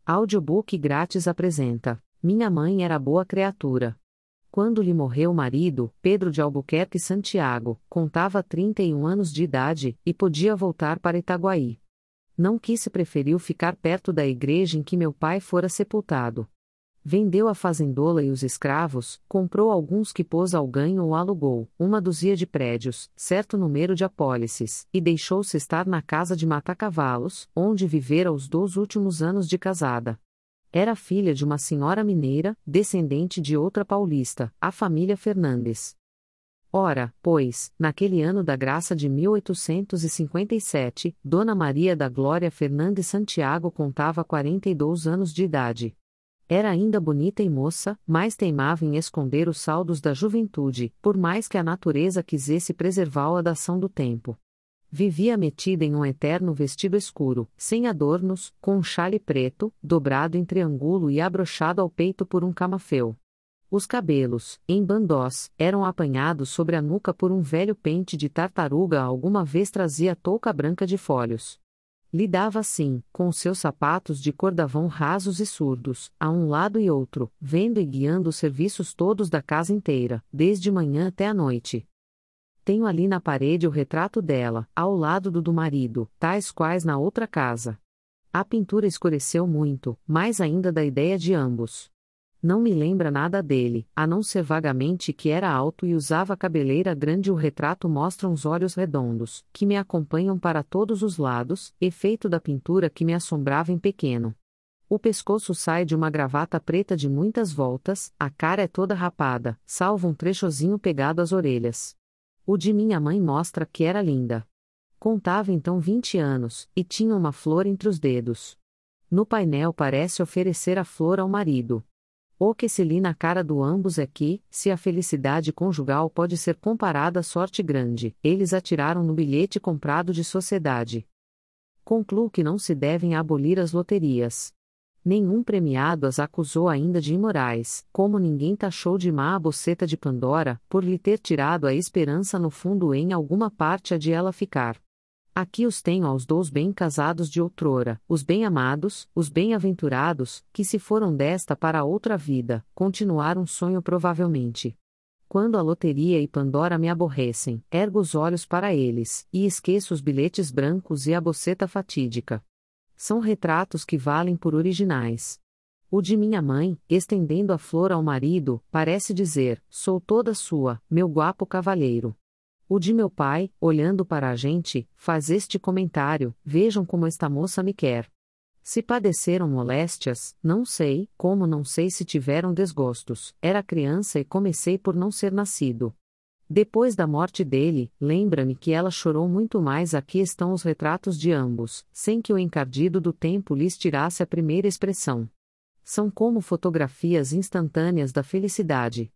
Audiobook grátis apresenta: Minha mãe era boa criatura. Quando lhe morreu o marido, Pedro de Albuquerque Santiago, contava 31 anos de idade, e podia voltar para Itaguaí. Não quis e preferiu ficar perto da igreja em que meu pai fora sepultado. Vendeu a fazendola e os escravos, comprou alguns que pôs ao ganho ou alugou, uma dúzia de prédios, certo número de apólices, e deixou-se estar na casa de Matacavalos, onde vivera os 2 últimos anos de casada. Era filha de uma senhora mineira, descendente de outra paulista, a família Fernandes. Ora, pois, naquele ano da graça de 1857, Dona Maria da Glória Fernandes Santiago contava 42 anos de idade. Era ainda bonita e moça, mas teimava em esconder os saldos da juventude, por mais que a natureza quisesse preservá-la da ação do tempo. Vivia metida em um eterno vestido escuro, sem adornos, com um xale preto, dobrado em triângulo e abrochado ao peito por um camafeu. Os cabelos, em bandós, eram apanhados sobre a nuca por um velho pente de tartaruga. Alguma vez trazia touca branca de folhos. Lidava assim, com os seus sapatos de cordavão rasos e surdos, a um lado e outro, vendo e guiando os serviços todos da casa inteira, desde manhã até a noite. Tenho ali na parede o retrato dela, ao lado do marido, tais quais na outra casa. A pintura escureceu muito, mais ainda da ideia de ambos. Não me lembra nada dele, a não ser vagamente que era alto e usava cabeleira grande. O retrato mostra uns olhos redondos, que me acompanham para todos os lados, efeito da pintura que me assombrava em pequeno. O pescoço sai de uma gravata preta de muitas voltas, a cara é toda rapada, salvo um trechozinho pegado às orelhas. O de minha mãe mostra que era linda. Contava então 20 anos, e tinha uma flor entre os dedos. No painel parece oferecer a flor ao marido. O que se li na cara do ambos é que, se a felicidade conjugal pode ser comparada à sorte grande, eles atiraram no bilhete comprado de sociedade. Concluo que não se devem abolir as loterias. Nenhum premiado as acusou ainda de imorais, como ninguém taxou de má a boceta de Pandora, por lhe ter tirado a esperança no fundo em alguma parte há de ela ficar. Aqui os tenho aos 2 bem casados de outrora, os bem-amados, os bem-aventurados, que se foram desta para outra vida, continuar um sonho provavelmente. Quando a loteria e Pandora me aborrecem, ergo os olhos para eles, e esqueço os bilhetes brancos e a boceta fatídica. São retratos que valem por originais. O de minha mãe, estendendo a flor ao marido, parece dizer: sou toda sua, meu guapo cavalheiro. O de meu pai, olhando para a gente, faz este comentário: vejam como esta moça me quer. Se padeceram moléstias, não sei, como não sei se tiveram desgostos, era criança e comecei por não ser nascido. Depois da morte dele, lembra-me que ela chorou muito mais. Aqui estão os retratos de ambos, sem que o encardido do tempo lhes tirasse a primeira expressão. São como fotografias instantâneas da felicidade.